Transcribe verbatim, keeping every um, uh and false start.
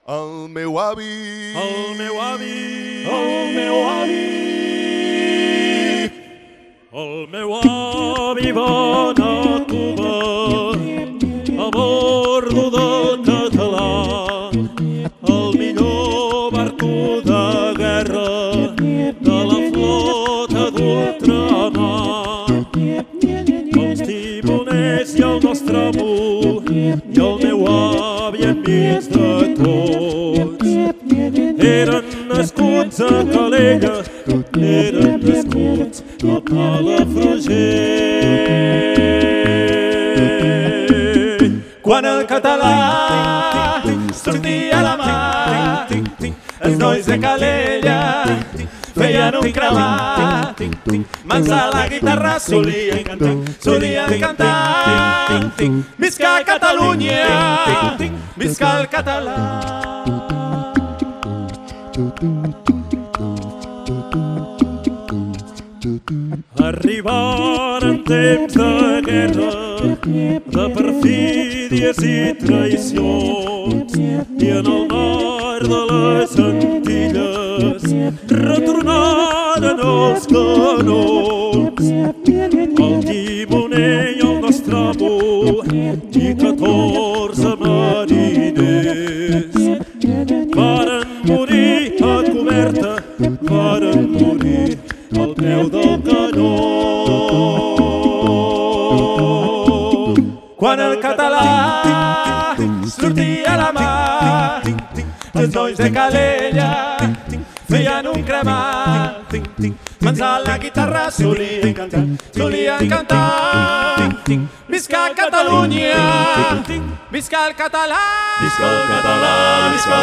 El meu avi, el meu avi, el meu avi, el meu avi va anar a Cuba a bordo del català, el millor barco de guerra de la flota d'ultramar. Els timoners i el nostre amo i el meu avi enmig de tots eren nascuts a Calella, eren nascuts a Palafrugell. quan el català sortia a la mar, els nois de Calella feien un cremat, mans a la guitarra solien cantar, solien cantar. Visca Catalunya, visca el català. Arribaren temps de guerra, de perfídies i traïcions, i en el mar de les Antilles retornaren els canons. El timoner i el nostre amo i catorze mariners varen morir a coberta, varen morir al peu del canó. Quan el català sortia a la mar, els nois de Calella feien un cremat, mans a la guitarra solien cantar, solien cantar. Visca Catalunya, visca el català, Visca el català, visca